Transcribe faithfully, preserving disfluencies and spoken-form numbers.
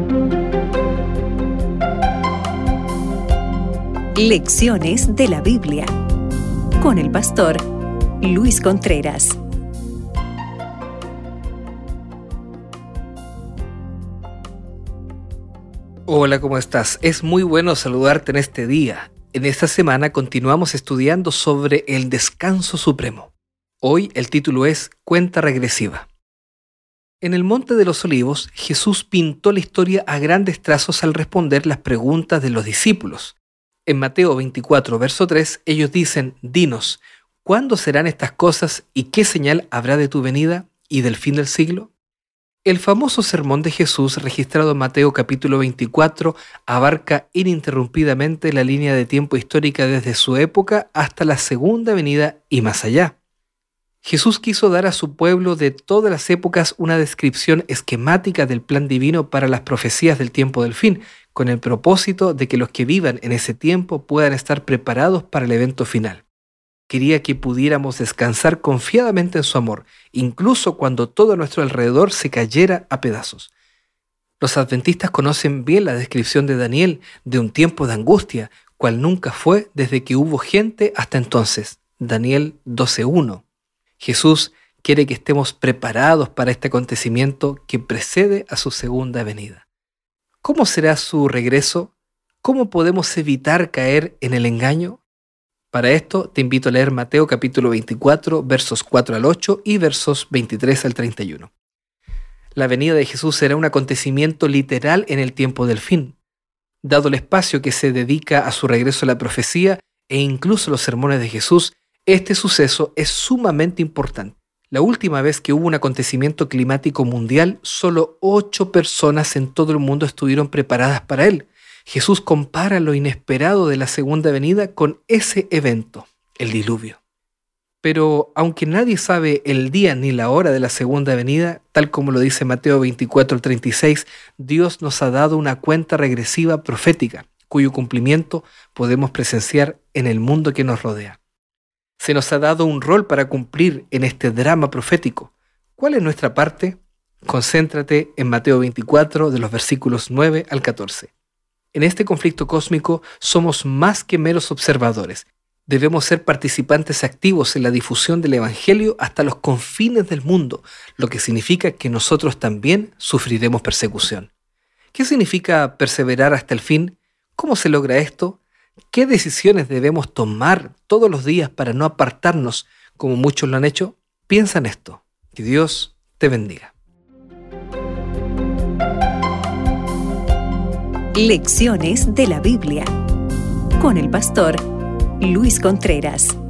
Lecciones de la Biblia con el pastor Luis Contreras. Hola, ¿cómo estás? Es muy bueno saludarte en este día. En esta semana continuamos estudiando sobre el descanso supremo. Hoy el título es Cuenta regresiva. En el Monte de los Olivos, Jesús pintó la historia a grandes trazos al responder las preguntas de los discípulos. En Mateo veinticuatro, verso tres, ellos dicen: Dinos, ¿cuándo serán estas cosas y qué señal habrá de tu venida y del fin del siglo? El famoso sermón de Jesús, registrado en Mateo capítulo veinticuatro, abarca ininterrumpidamente la línea de tiempo histórica desde su época hasta la segunda venida y más allá. Jesús quiso dar a su pueblo de todas las épocas una descripción esquemática del plan divino para las profecías del tiempo del fin, con el propósito de que los que vivan en ese tiempo puedan estar preparados para el evento final. Quería que pudiéramos descansar confiadamente en su amor, incluso cuando todo a nuestro alrededor se cayera a pedazos. Los adventistas conocen bien la descripción de Daniel de un tiempo de angustia, cual nunca fue desde que hubo gente hasta entonces. Daniel doce uno. Jesús quiere que estemos preparados para este acontecimiento que precede a su segunda venida. ¿Cómo será su regreso? ¿Cómo podemos evitar caer en el engaño? Para esto te invito a leer Mateo capítulo veinticuatro, versos cuatro al ocho y versos veintitrés al treinta y uno. La venida de Jesús será un acontecimiento literal en el tiempo del fin. Dado el espacio que se dedica a su regreso a la profecía e incluso los sermones de Jesús, este suceso es sumamente importante. La última vez que hubo un acontecimiento climático mundial, solo ocho personas en todo el mundo estuvieron preparadas para él. Jesús compara lo inesperado de la segunda venida con ese evento, el diluvio. Pero aunque nadie sabe el día ni la hora de la segunda venida, tal como lo dice Mateo veinticuatro, treinta y seis, Dios nos ha dado una cuenta regresiva profética, cuyo cumplimiento podemos presenciar en el mundo que nos rodea. Se nos ha dado un rol para cumplir en este drama profético. ¿Cuál es nuestra parte? Concéntrate en Mateo veinticuatro, de los versículos nueve al catorce. En este conflicto cósmico somos más que meros observadores. Debemos ser participantes activos en la difusión del Evangelio hasta los confines del mundo, lo que significa que nosotros también sufriremos persecución. ¿Qué significa perseverar hasta el fin? ¿Cómo se logra esto? ¿Qué decisiones debemos tomar todos los días para no apartarnos como muchos lo han hecho? Piensa en esto. Que Dios te bendiga. Lecciones de la Biblia con el pastor Luis Contreras.